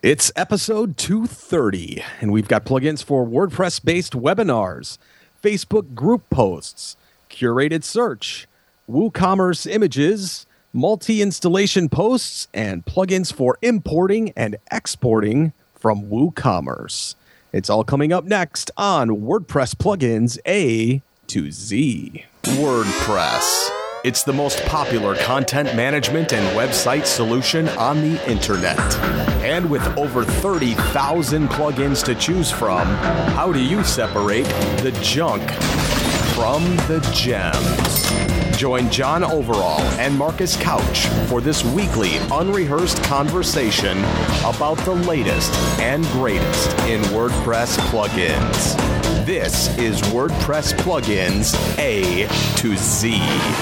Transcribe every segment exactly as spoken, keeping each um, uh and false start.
It's episode two thirty, and we've got plugins for WordPress-based webinars, Facebook group posts, curated search, WooCommerce images, multi-installation posts, and plugins for importing and exporting from WooCommerce. It's all coming up next on WordPress Plugins A to Z. WordPress. It's the most popular content management and website solution on the internet. And with over thirty thousand plugins to choose from, how do you separate the junk from the gems? Join John Overall and Marcus Couch for this weekly unrehearsed conversation about the latest and greatest in WordPress plugins. This is WordPress Plugins A to Z.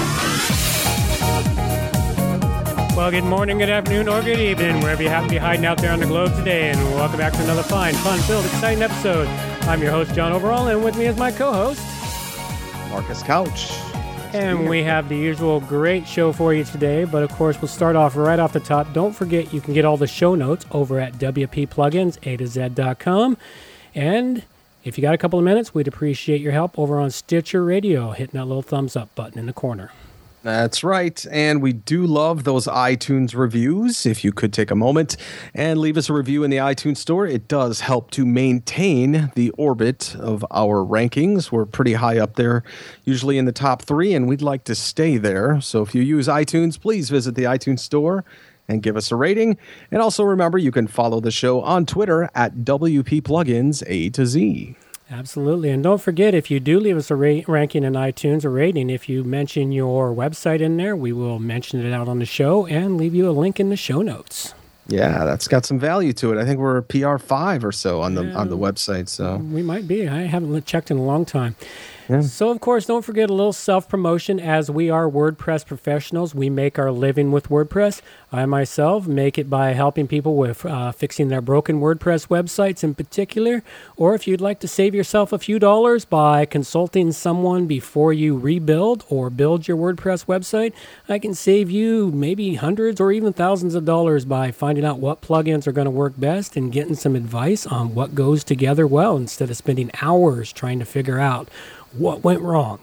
Well, good morning, good afternoon, or good evening, wherever you happen to be hiding out there on the globe today, and welcome back to another fine, fun-filled, exciting episode. I'm your host, John Overall, and with me is my co-host, Marcus Couch. And we have the usual great show for you today, but of course, we'll start off right off the top. Don't forget, you can get all the show notes over at W P Plugins A to Z dot com, and if you got a couple of minutes, we'd appreciate your help over on Stitcher Radio, hitting that little thumbs up button in the corner. That's right, and we do love those iTunes reviews. If you could take a moment and leave us a review in the iTunes store, it does help to maintain the orbit of our rankings. We're pretty high up there, usually in the top three, and we'd like to stay there. So if you use iTunes, please visit the iTunes store and give us a rating. And also remember, you can follow the show on Twitter at W P Plugins A to Z. Absolutely. And don't forget, if you do leave us a ra- ranking in iTunes or rating, if you mention your website in there, we will mention it out on the show and leave you a link in the show notes. Yeah, that's got some value to it. I think we're P R five or so on the yeah, on the website. So we might be. I haven't checked in a long time. Yeah. So, of course, don't forget a little self-promotion. As we are WordPress professionals, we make our living with WordPress. I myself make it by helping people with uh, fixing their broken WordPress websites in particular. Or if you'd like to save yourself a few dollars by consulting someone before you rebuild or build your WordPress website, I can save you maybe hundreds or even thousands of dollars by finding out what plugins are going to work best and getting some advice on what goes together well instead of spending hours trying to figure out what went wrong.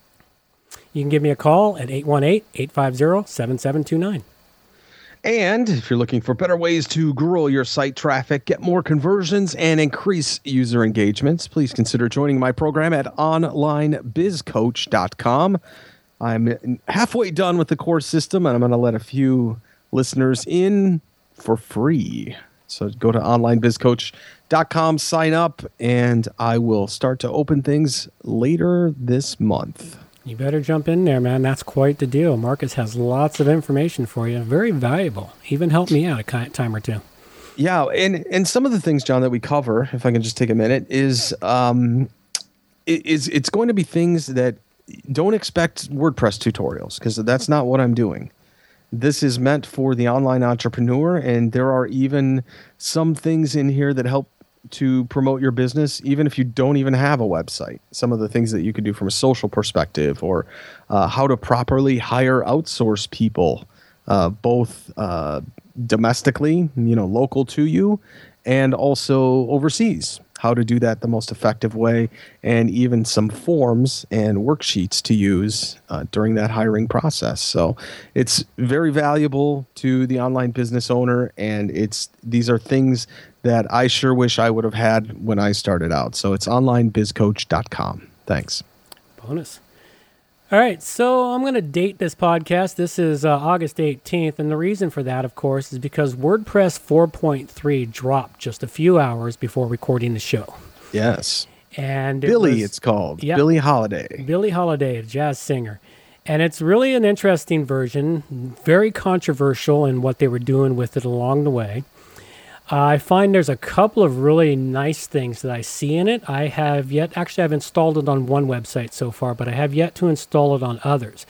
You can give me a call at eight one eight, eight five zero, seven seven two nine. And if you're looking for better ways to grow your site traffic, get more conversions, and increase user engagements, please consider joining my program at online biz coach dot com. I'm halfway done with the course system, and I'm going to let a few listeners in for free. So go to online biz coach dot com, sign up, and I will start to open things later this month. You better jump in there, man. That's quite the deal. Marcus has lots of information for you. Very valuable. Even helped me out a time or two. Yeah, and, and some of the things, John, that we cover, if I can just take a minute, is um, is it's going to be things that don't expect WordPress tutorials, because that's not what I'm doing. This is meant for the online entrepreneur, and there are even some things in here that help to promote your business, even if you don't even have a website. Some of the things that you could do from a social perspective, or uh, how to properly hire outsource people, uh, both uh, domestically, you know, local to you, and also overseas. How to do that the most effective way, and even some forms and worksheets to use uh, during that hiring process. So it's very valuable to the online business owner, and it's these are things that I sure wish I would have had when I started out. So it's online biz coach dot com. Thanks. Bonus. All right, so I'm going to date this podcast. This is uh, August eighteenth, and the reason for that, of course, is because WordPress four point three dropped just a few hours before recording the show. Yes. And it Billy, was, it's called. Yep, Billie Holiday. Billie Holiday, a jazz singer. And it's really an interesting version, very controversial in what they were doing with it along the way. Uh, I find there's a couple of really nice things that I see in it. I have yet, actually I've installed it on one website so far, but I have yet to install it on others.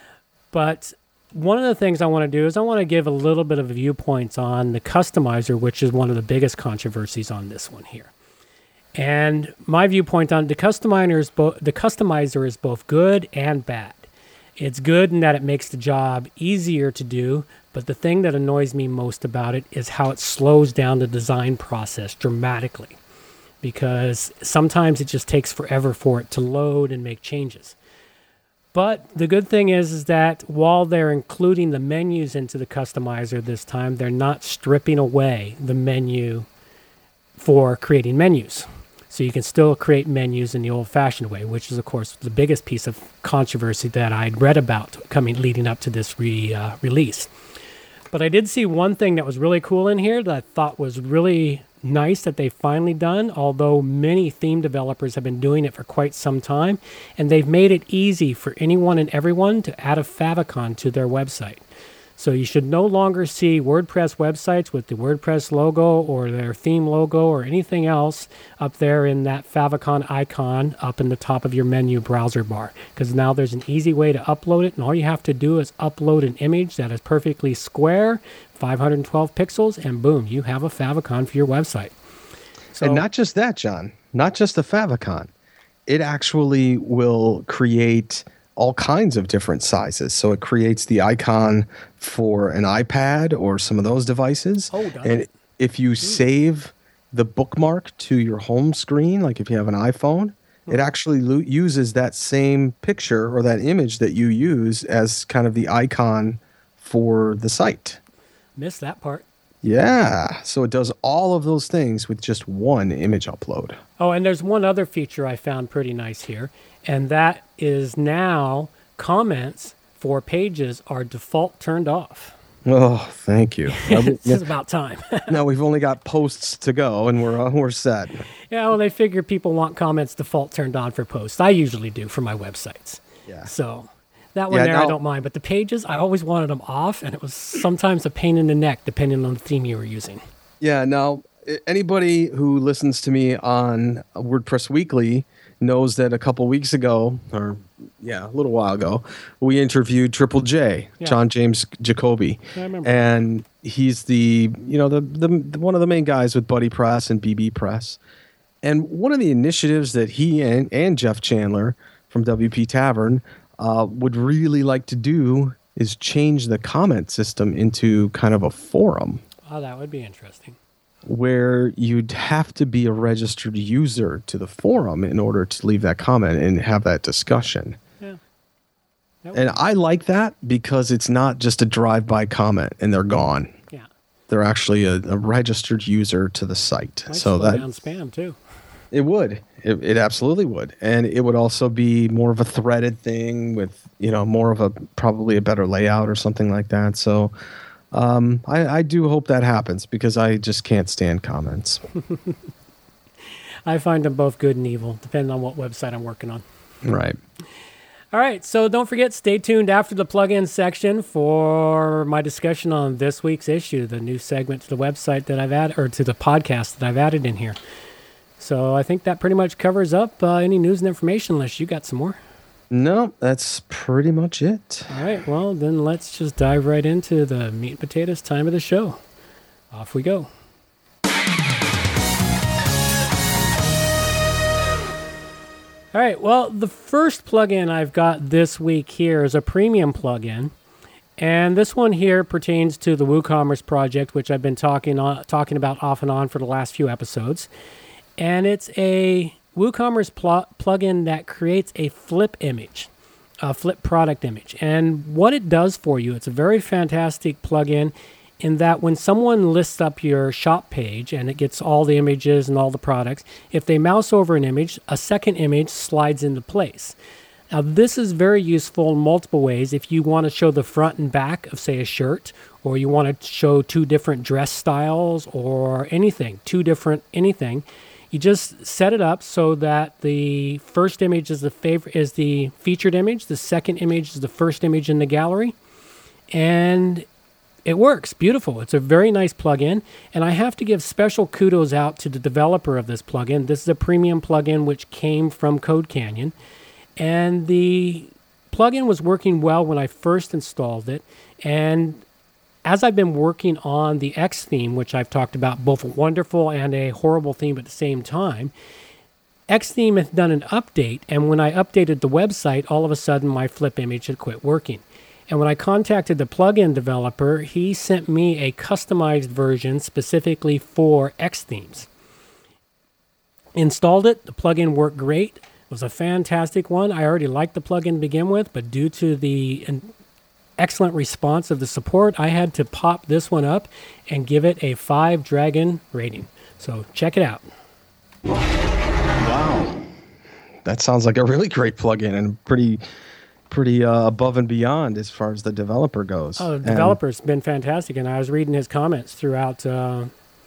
But one of the things I want to do is I want to give a little bit of viewpoints on the customizer, which is one of the biggest controversies on this one here. And my viewpoint on the customizer is, bo- the customizer is both good and bad. It's good in that it makes the job easier to do, but the thing that annoys me most about it is how it slows down the design process dramatically, because sometimes it just takes forever for it to load and make changes. But the good thing is, is that while they're including the menus into the customizer this time, they're not stripping away the menu for creating menus. So you can still create menus in the old-fashioned way, which is, of course, the biggest piece of controversy that I'd read about coming leading up to this re, uh, release. But I did see one thing that was really cool in here that I thought was really nice that they've finally done, although many theme developers have been doing it for quite some time, and they've made it easy for anyone and everyone to add a favicon to their website. So you should no longer see WordPress websites with the WordPress logo or their theme logo or anything else up there in that favicon icon up in the top of your menu browser bar, because now there's an easy way to upload it, and all you have to do is upload an image that is perfectly square, five hundred twelve pixels, and boom, you have a favicon for your website. So, and not just that, John, not just the favicon. It actually will create all kinds of different sizes. So it creates the icon for an iPad or some of those devices. Oh, does and it? if you Ooh. save the bookmark to your home screen, like if you have an iPhone, Hmm. it actually lo- uses that same picture or that image that you use as kind of the icon for the site. Missed that part. Yeah. So it does all of those things with just one image upload. Oh, and there's one other feature I found pretty nice here, and that is now comments for pages are default turned off. Oh, thank you. It's just about time. Now we've only got posts to go, and we're uh, we're set. Yeah, well, they figure people want comments default turned on for posts. I usually do for my websites. Yeah. So that one Yeah, there I now- don't mind, but the pages, I always wanted them off, and it was sometimes a pain in the neck depending on the theme you were using. Yeah. Now, i- anybody who listens to me on WordPress Weekly knows that a couple weeks ago, or yeah, a little while ago, we interviewed Triple J, Yeah. John James Jacoby, I remember. and he's the you know the, the the one of the main guys with Buddy Press and B B Press. And one of the initiatives that he and, and Jeff Chandler from W P Tavern uh, would really like to do is change the comment system into kind of a forum Oh, that would be interesting. where you'd have to be a registered user to the forum in order to leave that comment and have that discussion. Yeah. That would And I like that because it's not just a drive-by comment and they're gone. Yeah. They're actually a, a registered user to the site. Might so slow that down spam too. it would. It, it absolutely would. And it would also be more of a threaded thing with, you know, more of a probably a better layout or something like that. So um, I, I do hope that happens because I just can't stand comments. I find them both good and evil, depending on what website I'm working on. Right. All right, so don't forget, stay tuned after the plugin section for my discussion on this week's issue, the new segment to the website that I've added, or to the podcast that I've added in here. So I think that pretty much covers up uh, any news and information, unless you got some more. No, that's pretty much it. All right, well, then let's just dive right into the meat and potatoes time of the show. Off we go. All right, well, the first plugin I've got this week here is a premium plugin. And this one here pertains to the WooCommerce project, which I've been talking on, talking about off and on for the last few episodes. And it's a WooCommerce pl- plugin that creates a flip image, a flip product image. And what it does for you, it's a very fantastic plugin in that when someone lists up your shop page and it gets all the images and all the products, if they mouse over an image, a second image slides into place. Now, this is very useful in multiple ways. If you want to show the front and back of, say, a shirt, or you want to show two different dress styles or anything, two different anything, you just set it up so that the first image is the favorite is the featured image, the second image is the first image in the gallery, and it works. Beautiful. It's a very nice plugin, and I have to give special kudos out to the developer of this plugin. This is a premium plugin which came from Code Canyon, and the plugin was working well when I first installed it, and as I've been working on the X theme, which I've talked about, both a wonderful and a horrible theme at the same time, Xtheme had done an update, and when I updated the website, all of a sudden my flip image had quit working. And when I contacted the plugin developer, he sent me a customized version specifically for Xthemes. Installed it, the plugin worked great. It was a fantastic one. I already liked the plugin to begin with, but due to the excellent response of the support, I had to pop this one up and give it a five dragon rating. So check it out. Wow. That sounds like a really great plugin and pretty pretty uh, above and beyond as far as the developer goes. Oh, the developer's and, been fantastic, and I was reading his comments throughout uh,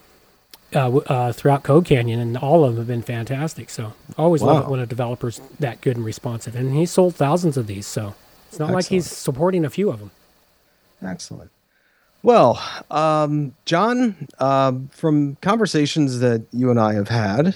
uh, uh, throughout Code Canyon, and all of them have been fantastic. So I always wow. love it when a developer's that good and responsive. And he sold thousands of these, so it's not Excellent. Like he's supporting a few of them. Excellent. Well, um, John, uh, from conversations that you and I have had,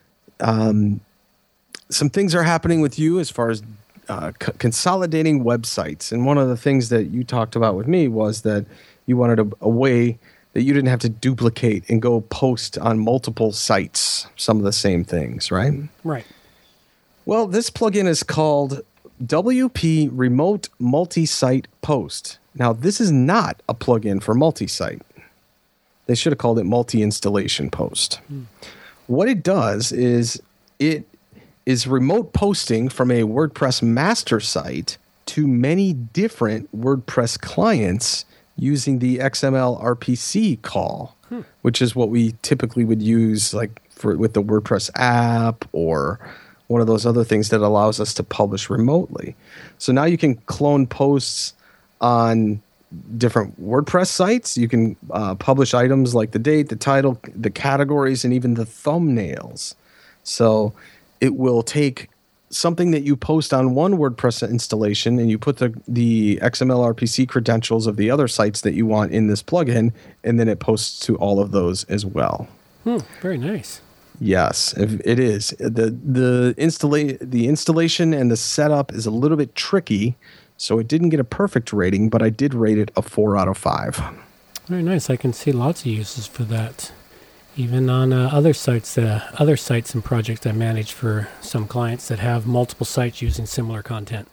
um, some things are happening with you as far as Uh, c- consolidating websites. And one of the things that you talked about with me was that you wanted a, a way that you didn't have to duplicate and go post on multiple sites some of the same things, right? Right. Well, this plugin is called W P Remote Multi-Site Post. Now, this is not a plugin for multi-site. They should have called it Multi-Installation Post. Hmm. What it does is it is remote posting from a WordPress master site to many different WordPress clients using the X M L R P C call, hmm. which is what we typically would use like for with the WordPress app or one of those other things that allows us to publish remotely. So now you can clone posts on different WordPress sites. You can uh, publish items like the date, the title, the categories, and even the thumbnails. So it will take something that you post on one WordPress installation and you put the, the X M L R P C credentials of the other sites that you want in this plugin, and then it posts to all of those as well. Hmm, very nice. Yes, it is. The the installa- the installation and the setup is a little bit tricky, so it didn't get a perfect rating, but I did rate it a four out of five. Very nice. I can see lots of uses for that. Even on uh, other sites, uh, other sites and projects I manage for some clients that have multiple sites using similar content.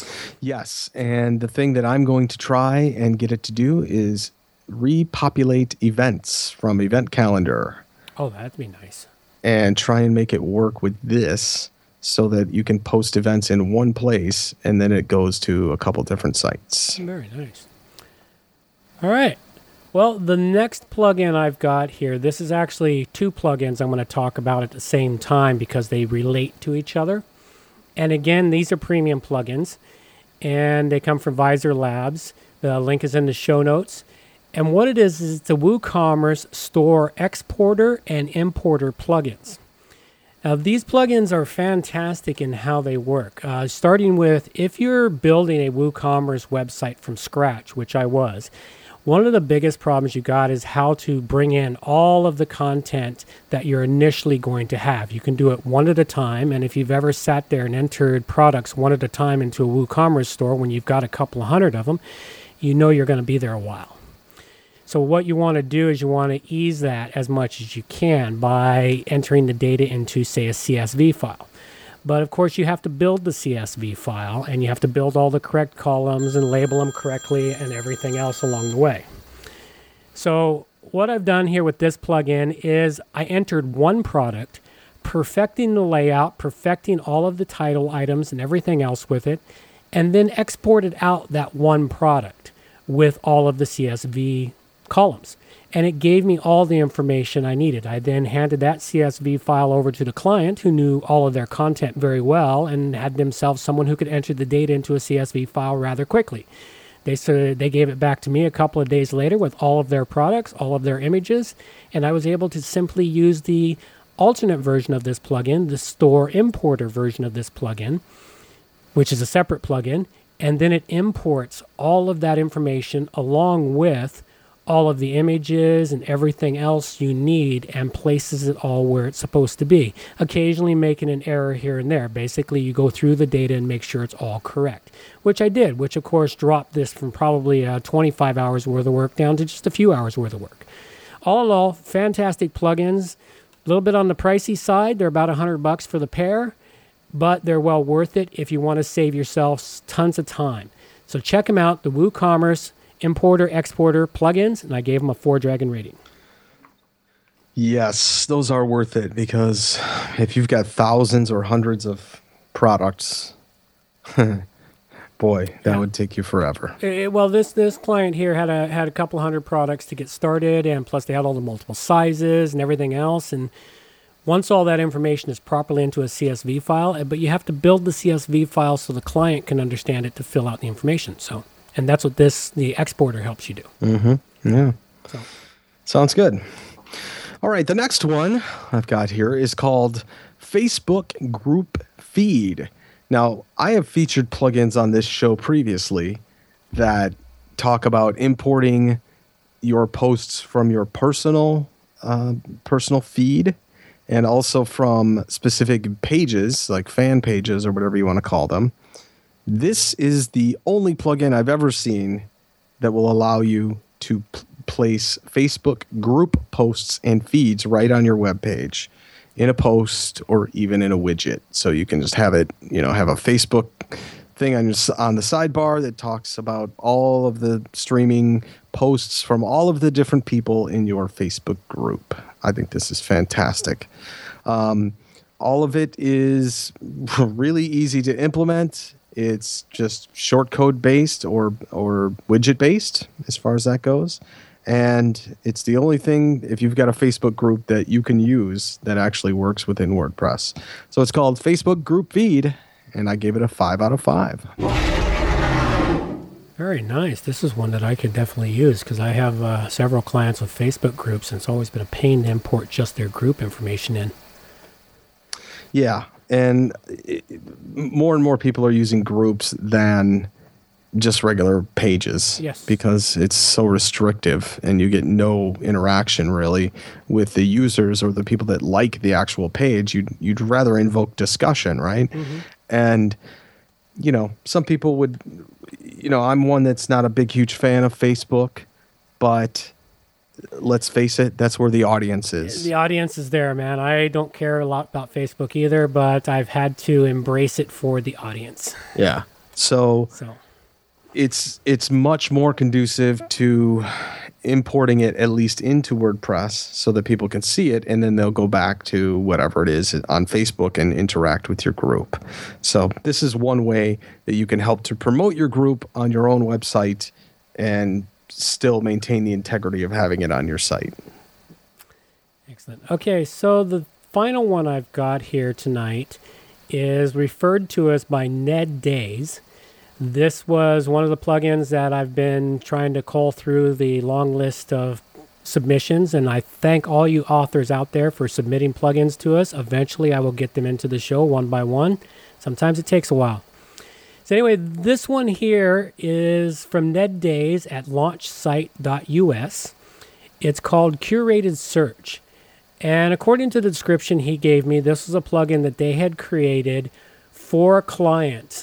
Yes, and the thing that I'm going to try and get it to do is repopulate events from Event Calendar. Oh, that'd be nice. And try and make it work with this so that you can post events in one place and then it goes to a couple different sites. Very nice. All right. Well, the next plugin I've got here, this is actually two plugins I'm going to talk about at the same time because they relate to each other. And again, these are premium plugins, and they come from Visor Labs. The link is in the show notes. And what it is, is it's a WooCommerce Store Exporter and Importer plugins. Now, these plugins are fantastic in how they work. Uh, starting with, if you're building a WooCommerce website from scratch, which I was, one of the biggest problems you got is how to bring in all of the content that you're initially going to have. You can do it one at a time, and if you've ever sat there and entered products one at a time into a WooCommerce store when you've got a couple of hundred of them, you know you're going to be there a while. So what you want to do is you want to ease that as much as you can by entering the data into, say, a C S V file. But of course, you have to build the C S V file, and you have to build all the correct columns and label them correctly and everything else along the way. So what I've done here with this plugin is I entered one product, perfecting the layout, perfecting all of the title items and everything else with it, and then exported out that one product with all of the C S V columns. And it gave me all the information I needed. I then handed that C S V file over to the client who knew all of their content very well and had themselves someone who could enter the data into a C S V file rather quickly. They so they gave it back to me a couple of days later with all of their products, all of their images, and I was able to simply use the alternate version of this plugin, the Store Importer version of this plugin, which is a separate plugin, and then it imports all of that information along with all of the images and everything else you need and places it all where it's supposed to be, occasionally making an error here and there. Basically, you go through the data and make sure it's all correct, which I did, which of course dropped this from probably uh, twenty-five hours worth of work down to just a few hours worth of work. All in all, fantastic plugins. little bit on the pricey side. They're about a hundred bucks for the pair, but they're well worth it if you want to save yourself tons of time. So check them out, the WooCommerce Importer Exporter plugins, and I gave them a four dragon rating. Yes, those are worth it, because if you've got thousands or hundreds of products, boy, that yeah. would take you forever. Uh, well, this this client here had a had a couple hundred products to get started, and plus they had all the multiple sizes and everything else. And once all that information is properly into a C S V file, but you have to build the C S V file so the client can understand it to fill out the information. So, and that's what this the exporter helps you do. Mm-hmm. Yeah. So. Sounds good. All right, the next one I've got here is called Facebook Group Feed. Now, I have featured plugins on this show previously that talk about importing your posts from your personal uh, personal feed and also from specific pages, like fan pages or whatever you want to call them. This is the only plugin I've ever seen that will allow you to p- place Facebook group posts and feeds right on your web page in a post or even in a widget. So you can just have it, you know, have a Facebook thing on your, on the sidebar that talks about all of the streaming posts from all of the different people in your Facebook group. I think this is fantastic. Um, all of it is really easy to implement. It's just short code based or or widget based as far as that goes. And it's the only thing, if you've got a Facebook group, that you can use that actually works within WordPress. So it's called Facebook Group Feed, and I gave it a five out of five. Very nice. This is one that I could definitely use because I have uh, several clients with Facebook groups, and it's always been a pain to import just their group information in. Yeah, and it, more and more people are using groups than just regular pages. Yes. Because it's so restrictive and you get no interaction really with the users or the people that like the actual page. You'd, you'd rather invoke discussion, right? Mm-hmm. And, you know, some people would, you know, I'm one that's not a big, huge fan of Facebook, but let's face it, that's where the audience is. The audience is there, man. I don't care a lot about Facebook either, but I've had to embrace it for the audience. Yeah. So, so. it's it's much more conducive to importing it at least into WordPress so that people can see it, and then they'll go back to whatever it is on Facebook and interact with your group. So this is one way that you can help to promote your group on your own website and still maintain the integrity of having it on your site. Excellent. Okay, so the final one I've got here tonight is referred to us by Ned Days. This was one of the plugins that I've been trying to cull through the long list of submissions, and I thank all you authors out there for submitting plugins to us. Eventually, I will get them into the show one by one. Sometimes it takes a while. So anyway, this one here is from Ned Days at launch site dot U S. It's called Curated Search. And according to the description he gave me, this was a plugin that they had created for a client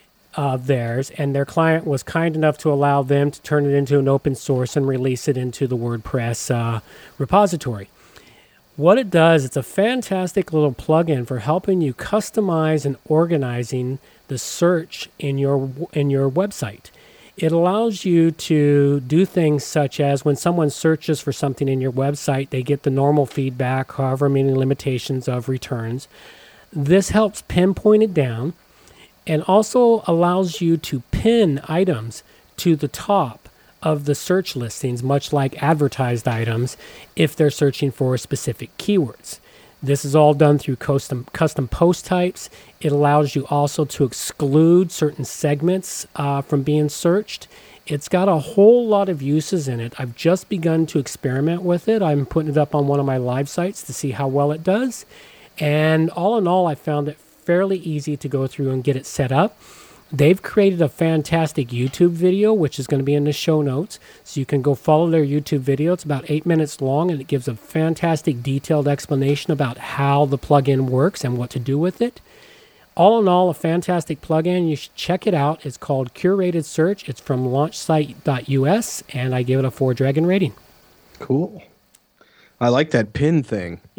of theirs, and their client was kind enough to allow them to turn it into an open source and release it into the WordPress uh, repository. What it does, it's a fantastic little plugin for helping you customize and organizing the search in your in your website. It allows you to do things such as when someone searches for something in your website, they get the normal feedback, however many limitations of returns. This helps pinpoint it down and also allows you to pin items to the top of the search listings, much like advertised items, if they're searching for specific keywords. This is all done through custom custom post types. It allows you also to exclude certain segments uh, from being searched. It's got a whole lot of uses in it. I've just begun to experiment with it. I'm putting it up on one of my live sites to see how well it does. And all in all, I found it fairly easy to go through and get it set up. They've created a fantastic YouTube video, which is going to be in the show notes. So you can go follow their YouTube video. It's about eight minutes long, and it gives a fantastic detailed explanation about how the plugin works and what to do with it. All in all, a fantastic plugin. You should check it out. It's called Curated Search. It's from launch site dot U S, and I give it a four dragon rating. Cool. I like that pin thing. Yeah.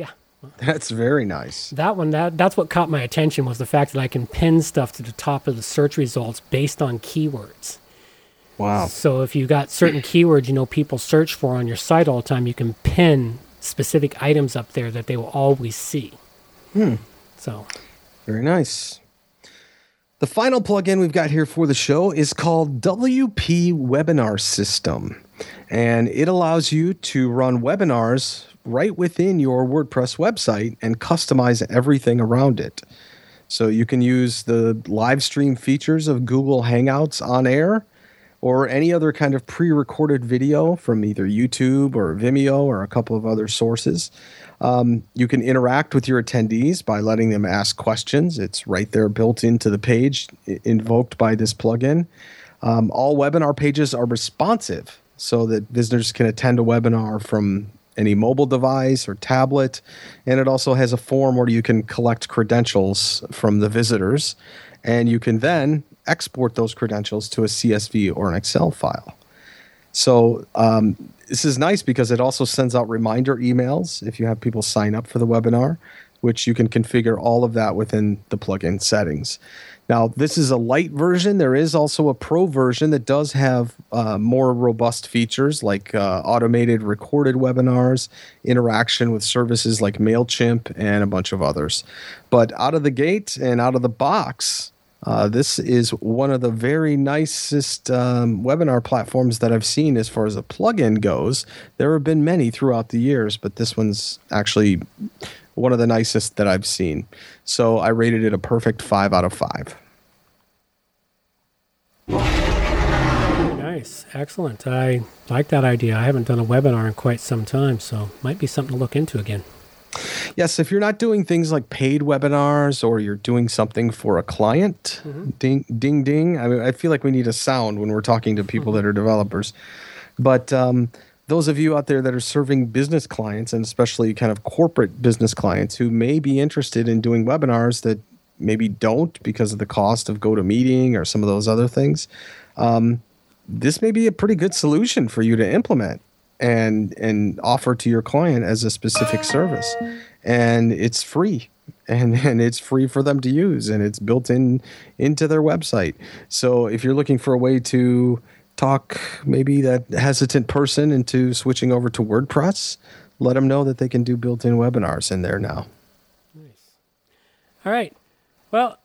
That's very nice. That one, that that's what caught my attention, was the fact that I can pin stuff to the top of the search results based on keywords. Wow. So if you got certain keywords, you know, people search for on your site all the time, you can pin specific items up there that they will always see. Hmm. So. Very nice. The final plugin we've got here for the show is called W P Webinar System. And it allows you to run webinars right within your WordPress website and customize everything around it. So you can use the live stream features of Google Hangouts on air, or any other kind of pre-recorded video from either YouTube or Vimeo or a couple of other sources. Um, you can interact with your attendees by letting them ask questions. It's right there built into the page, invoked by this plugin. Um, all webinar pages are responsive so that visitors can attend a webinar from any mobile device or tablet. And it also has a form where you can collect credentials from the visitors, and you can then export those credentials to a C S V or an Excel file. So um, this is nice because it also sends out reminder emails if you have people sign up for the webinar, which you can configure all of that within the plugin settings. Now, this is a light version. There is also a pro version that does have uh, more robust features like uh, automated recorded webinars, interaction with services like MailChimp, and a bunch of others. But out of the gate and out of the box, Uh, this is one of the very nicest um, webinar platforms that I've seen as far as a plugin goes. There have been many throughout the years, but this one's actually one of the nicest that I've seen. So I rated it a perfect five out of five. Nice. Excellent. I like that idea. I haven't done a webinar in quite some time, so might be something to look into again. Yes, if you're not doing things like paid webinars or you're doing something for a client, mm-hmm. ding, ding, ding. I mean, I feel like we need a sound when we're talking to people mm-hmm. that are developers. But um, those of you out there that are serving business clients, and especially kind of corporate business clients who may be interested in doing webinars that maybe don't because of the cost of GoToMeeting or some of those other things, um, this may be a pretty good solution for you to implement and and offer to your client as a specific service. And it's free, and, and it's free for them to use, and it's built in into their website. So if you're looking for a way to talk maybe that hesitant person into switching over to WordPress, let them know that they can do built-in webinars in there now. Nice. All right. Well,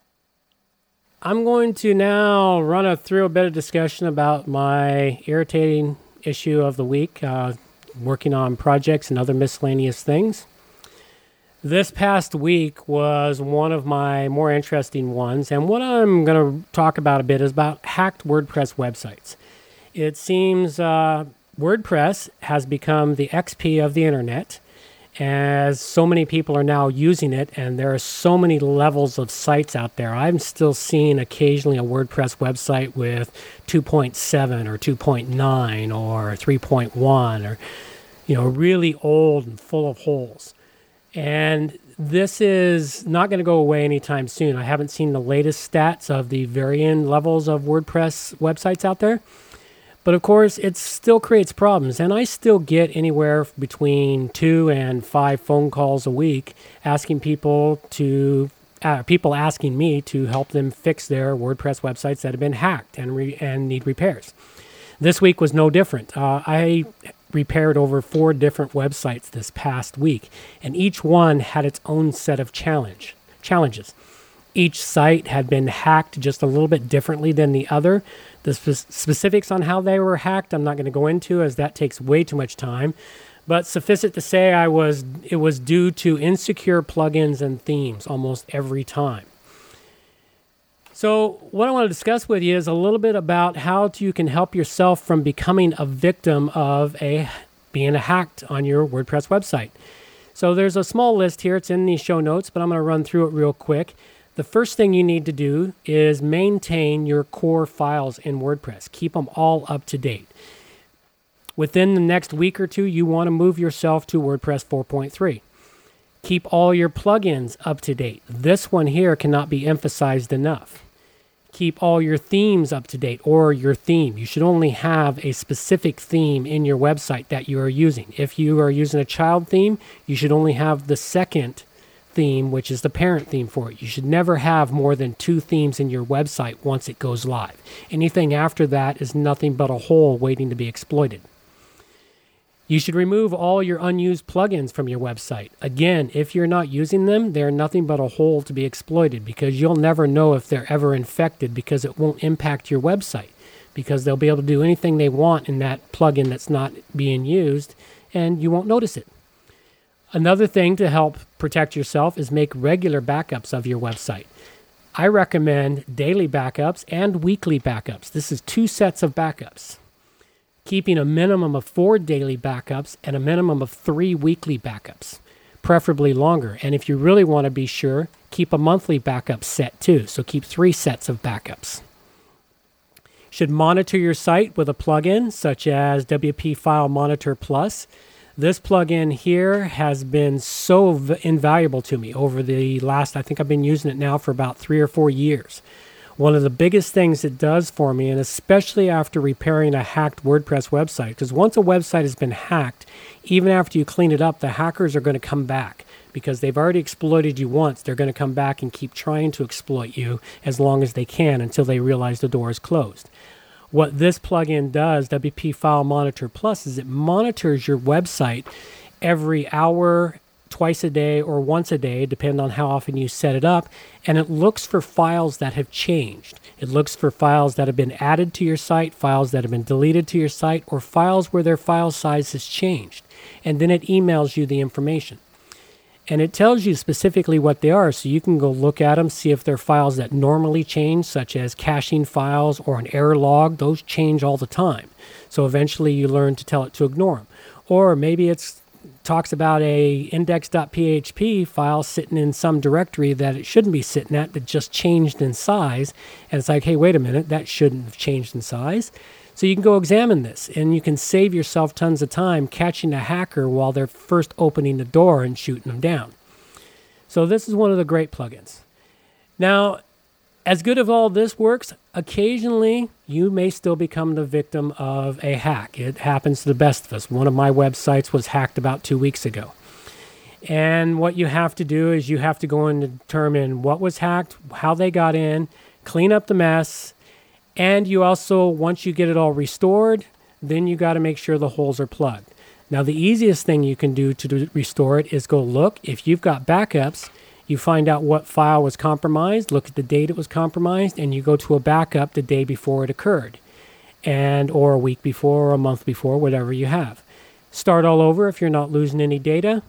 I'm going to now run a, through a bit of discussion about my irritating issue of the week, uh, working on projects and other miscellaneous things. This past week was one of my more interesting ones, and what I'm going to talk about a bit is about hacked WordPress websites. It seems uh, WordPress has become the X P of the internet, as so many people are now using it, and there are so many levels of sites out there. I'm still seeing occasionally a WordPress website with two point seven or two point nine or three point one, or, you know, really old and full of holes. And this is not going to go away anytime soon. I haven't seen the latest stats of the varying levels of WordPress websites out there. But of course, it still creates problems, and I still get anywhere between two and five phone calls a week asking people to, uh, people asking me to help them fix their WordPress websites that have been hacked and re- and need repairs. This week was no different. Uh, I repaired over four different websites this past week, and each one had its own set of challenge challenges. Each site had been hacked just a little bit differently than the other. The spe- specifics on how they were hacked, I'm not going to go into, as that takes way too much time. But suffice it to say, I was it was due to insecure plugins and themes almost every time. So what I want to discuss with you is a little bit about how to, you can help yourself from becoming a victim of a being hacked on your WordPress website. So there's a small list here. It's in the show notes, but I'm going to run through it real quick. The first thing you need to do is maintain your core files in WordPress. Keep them all up to date. Within the next week or two, you want to move yourself to WordPress four point three. Keep all your plugins up to date. This one here cannot be emphasized enough. Keep all your themes up to date, or your theme. You should only have a specific theme in your website that you are using. If you are using a child theme, you should only have the second theme, which is the parent theme for it. You should never have more than two themes in your website once it goes live. Anything after that is nothing but a hole waiting to be exploited. You should remove all your unused plugins from your website. Again, if you're not using them, they're nothing but a hole to be exploited, because you'll never know if they're ever infected, because it won't impact your website, because they'll be able to do anything they want in that plugin that's not being used, and you won't notice it. Another thing to help protect yourself is make regular backups of your website. I recommend daily backups and weekly backups. This is two sets of backups. Keeping a minimum of four daily backups and a minimum of three weekly backups, preferably longer. And if you really want to be sure, keep a monthly backup set too. So keep three sets of backups. Should monitor your site with a plugin such as W P File Monitor Plus. This plugin here has been so v- invaluable to me over the last, I think I've been using it now for about three or four years. One of the biggest things it does for me, and especially after repairing a hacked WordPress website, because once a website has been hacked, even after you clean it up, the hackers are going to come back because they've already exploited you once. They're going to come back and keep trying to exploit you as long as they can until they realize the door is closed. What this plugin does, W P File Monitor Plus, is it monitors your website every hour, twice a day, or once a day, depending on how often you set it up, and it looks for files that have changed. It looks for files that have been added to your site, files that have been deleted to your site, or files where their file size has changed. And then it emails you the information. And it tells you specifically what they are, so you can go look at them, see if they're files that normally change, such as caching files or an error log. Those change all the time. So eventually you learn to tell it to ignore them. Or maybe it's talks about a index.php file sitting in some directory that it shouldn't be sitting at, that just changed in size. And it's like, hey, wait a minute, that shouldn't have changed in size. So you can go examine this, and you can save yourself tons of time catching a hacker while they're first opening the door and shooting them down. So this is one of the great plugins. Now, as good as all this works, occasionally you may still become the victim of a hack. It happens to the best of us. One of my websites was hacked about two weeks ago. And what you have to do is you have to go and determine what was hacked, how they got in, clean up the mess, and you also, once you get it all restored, then you got to make sure the holes are plugged. Now, the easiest thing you can do to do, restore it is go look. If you've got backups, you find out what file was compromised, look at the date it was compromised, and you go to a backup the day before it occurred, and or a week before or a month before, whatever you have. Start all over if you're not losing any data,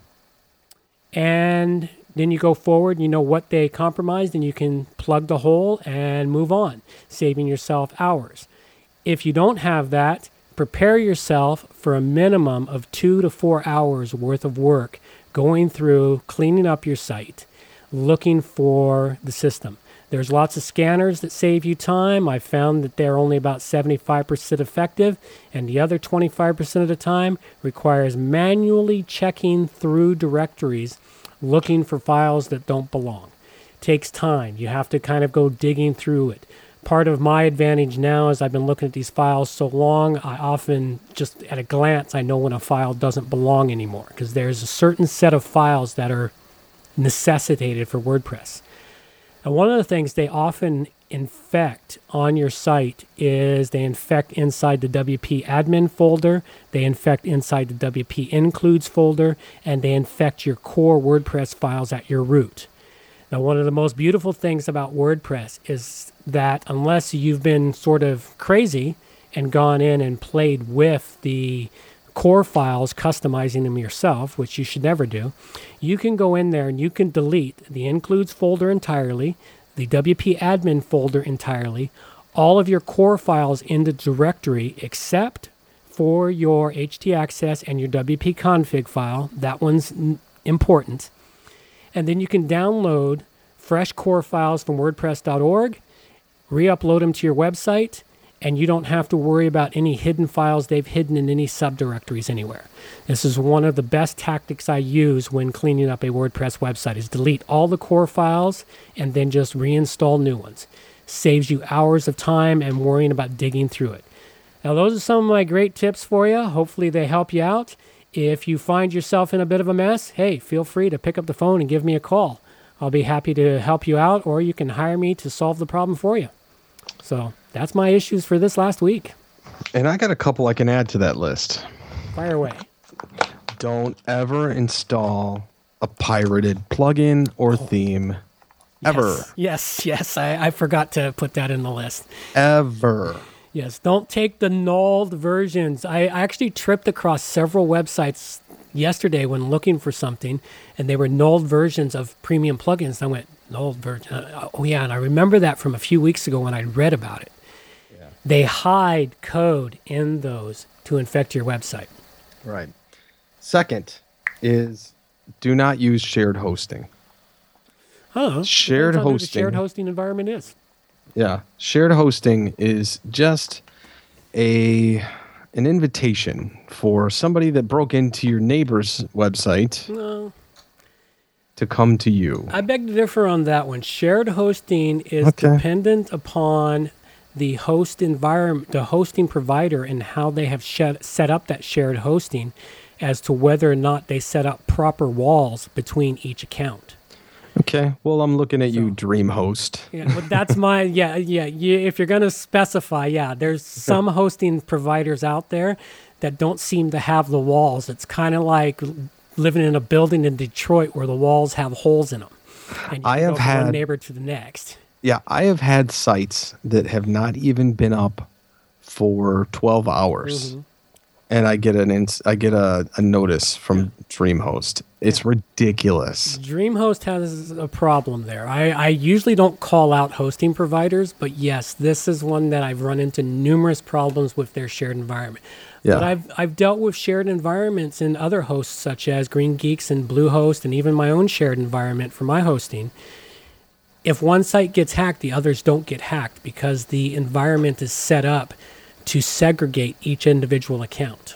and then you go forward, you know what they compromised, and you can plug the hole and move on, saving yourself hours. If you don't have that, prepare yourself for a minimum of two to four hours worth of work going through, cleaning up your site, looking for the system. There's lots of scanners that save you time. I found that they're only about seventy-five percent effective, and the other twenty-five percent of the time requires manually checking through directories, looking for files that don't belong. Takes time. You have to kind of go digging through it. Part of my advantage now is I've been looking at these files so long, I often, just at a glance, I know when a file doesn't belong anymore, because there's a certain set of files that are necessitated for WordPress. And one of the things they often infect on your site is they infect inside the W P admin folder, they infect inside the W P includes folder, and they infect your core WordPress files at your root. Now, one of the most beautiful things about WordPress is that unless you've been sort of crazy and gone in and played with the core files, customizing them yourself, which you should never do, you can go in there and you can delete the includes folder entirely, the W P admin folder entirely, all of your core files in the directory except for your htaccess and your W P config file. That one's n- important. And then you can download fresh core files from WordPress dot org, re-upload them to your website, and you don't have to worry about any hidden files they've hidden in any subdirectories anywhere. This is one of the best tactics I use when cleaning up a WordPress website, is delete all the core files and then just reinstall new ones. saves you hours of time and worrying about digging through it. Now, those are some of my great tips for you. Hopefully they help you out. If you find yourself in a bit of a mess, hey, feel free to pick up the phone and give me a call. I'll be happy to help you out, or you can hire me to solve the problem for you. So that's my issues for this last week. And I got a couple I can add to that list. Fire away. Don't ever install a pirated plugin or theme. Ever. Yes, yes, yes. I, I forgot to put that in the list. Ever. Yes, don't take the nulled versions. I actually tripped across several websites yesterday when looking for something, and they were nulled versions of premium plugins. I went, nulled version? Uh, oh, yeah, and I remember that from a few weeks ago when I read about it. Yeah. They hide code in those to infect your website. Right. Second is do not use shared hosting. Oh, shared hosting. The shared hosting environment is. Yeah, shared hosting is just a an invitation for somebody that broke into your neighbor's website no. to come to you. I beg to differ on that one. Shared hosting is okay. dependent upon the host environment, the hosting provider, and how they have shed, set up that shared hosting as to whether or not they set up proper walls between each account. Okay, well, I'm looking at so, you, DreamHost. Yeah, well, that's my, yeah, yeah, yeah. If you're going to specify, yeah, there's some hosting providers out there that don't seem to have the walls. It's kind of like living in a building in Detroit where the walls have holes in them. And you I go have from had one neighbor to the next. Yeah, I have had sites that have not even been up for twelve hours. Mm-hmm. And I get an ins- I get a, a notice from yeah. DreamHost. It's yeah. ridiculous. DreamHost has a problem there. I, I usually don't call out hosting providers, but yes, this is one that I've run into numerous problems with their shared environment. Yeah. But I've I've dealt with shared environments in other hosts such as Green Geeks and Bluehost and even my own shared environment for my hosting. If one site gets hacked, the others don't get hacked because the environment is set up to segregate each individual account.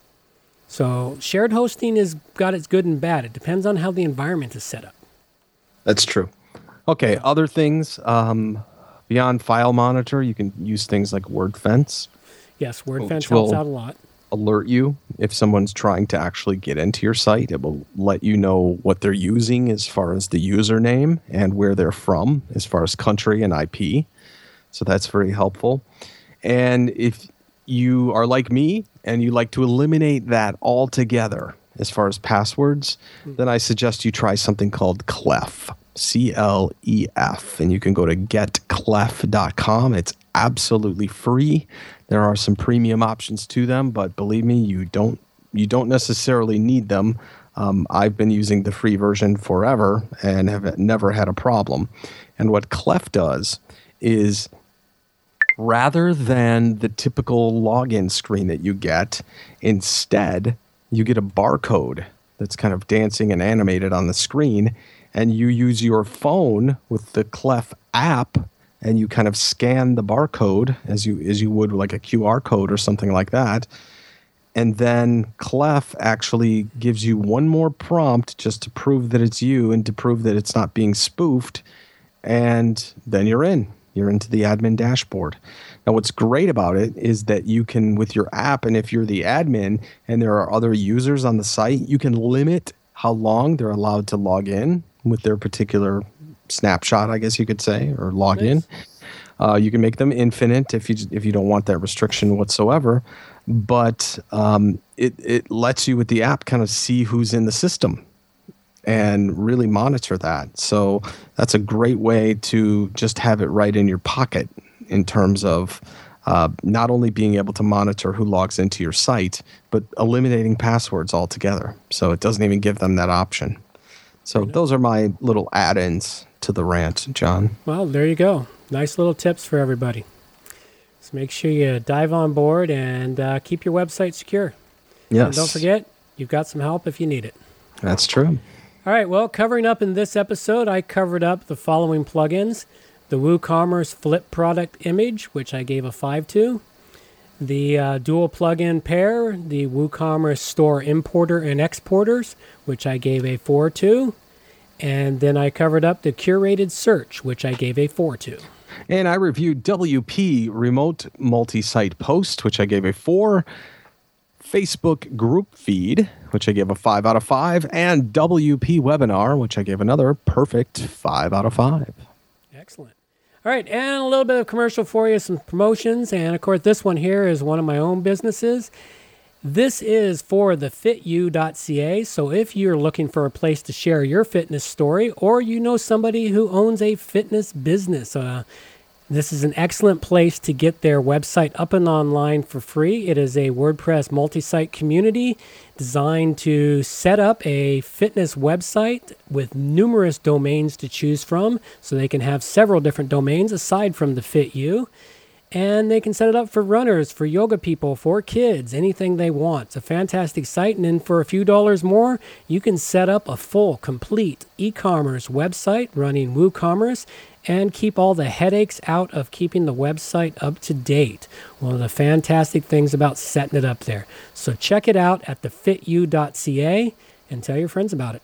So shared hosting has got its good and bad. It depends on how the environment is set up. That's true. Okay, yeah. Other things, um, beyond File Monitor, you can use things like WordFence. Yes, WordFence helps out a lot. Alert you if someone's trying to actually get into your site. It will let you know what they're using as far as the username and where they're from as far as country and I P. So that's very helpful. And if you are like me and you like to eliminate that altogether as far as passwords, mm-hmm. then I suggest you try something called Clef, C L E F. And you can go to get clef dot com. It's absolutely free. There are some premium options to them, but believe me, you don't you don't necessarily need them. Um, I've been using the free version forever and have never had a problem. And what Clef does is, rather than the typical login screen that you get, instead, you get a barcode that's kind of dancing and animated on the screen, and you use your phone with the Clef app, and you kind of scan the barcode as you as you would like a Q R code or something like that. And then Clef actually gives you one more prompt just to prove that it's you and to prove that it's not being spoofed. And then you're in. You're into the admin dashboard. Now, what's great about it is that you can, with your app, and if you're the admin and there are other users on the site, you can limit how long they're allowed to log in with their particular snapshot, I guess you could say, or log in. Nice. Uh, you can make them infinite if you if you don't want that restriction whatsoever. But um, it it lets you with the app kind of see who's in the system and really monitor that. So that's a great way to just have it right in your pocket in terms of uh, not only being able to monitor who logs into your site, but eliminating passwords altogether. So it doesn't even give them that option. So those are my little add-ins to the rant, John. Well, there you go. Nice little tips for everybody. So make sure you dive on board and uh, keep your website secure. Yes. And don't forget, you've got some help if you need it. That's true. All right, well, covering up in this episode, I covered up the following plugins. The WooCommerce Flip Product Image, which I gave a five to. The uh, dual plugin pair, the WooCommerce Store Importer and Exporters, which I gave a four to. And then I covered up the curated search, which I gave a four to. And I reviewed W P Remote Multi-Site Post, which I gave a four. Facebook Group Feed, which I gave a five out of five. And W P Webinar, which I gave another perfect five out of five. Excellent. All right, and a little bit of commercial for you, some promotions. And, of course, this one here is one of my own businesses. This is for the fit you dot c a, so if you're looking for a place to share your fitness story, or you know somebody who owns a fitness business, uh, this is an excellent place to get their website up and online for free. It is a WordPress multi-site community designed to set up a fitness website with numerous domains to choose from, so they can have several different domains aside from the FitU. And they can set it up for runners, for yoga people, for kids, anything they want. It's a fantastic site. And then for a few dollars more, you can set up a full, complete e-commerce website running WooCommerce and keep all the headaches out of keeping the website up to date. One of the fantastic things about setting it up there. So check it out at the fit you dot c a and tell your friends about it.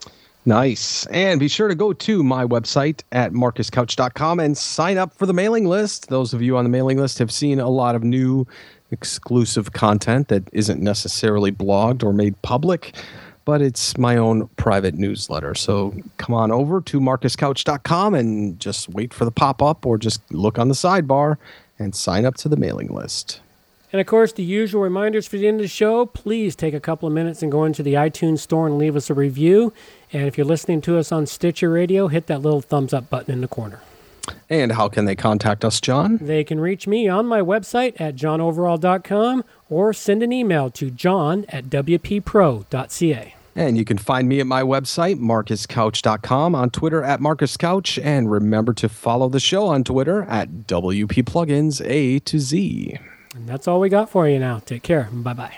Nice. And be sure to go to my website at marcus couch dot com and sign up for the mailing list. Those of you on the mailing list have seen a lot of new exclusive content that isn't necessarily blogged or made public, but it's my own private newsletter. So come on over to marcus couch dot com and just wait for the pop-up, or just look on the sidebar and sign up to the mailing list. And, of course, the usual reminders for the end of the show. Please take a couple of minutes and go into the iTunes store and leave us a review. And if you're listening to us on Stitcher Radio, hit that little thumbs up button in the corner. And how can they contact us, John? They can reach me on my website at john overall dot com or send an email to john at w p pro dot c a. And you can find me at my website, marcus couch dot com, on Twitter at marcuscouch, and remember to follow the show on Twitter at W P Plugins A to Z. And that's all we got for you now. Take care. Bye-bye.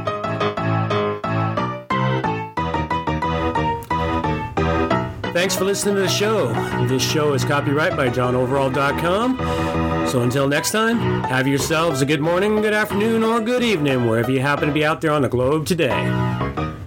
Thanks for listening to the show. This show is copyright by john overall dot com. So until next time, have yourselves a good morning, good afternoon, or good evening, wherever you happen to be out there on the globe today.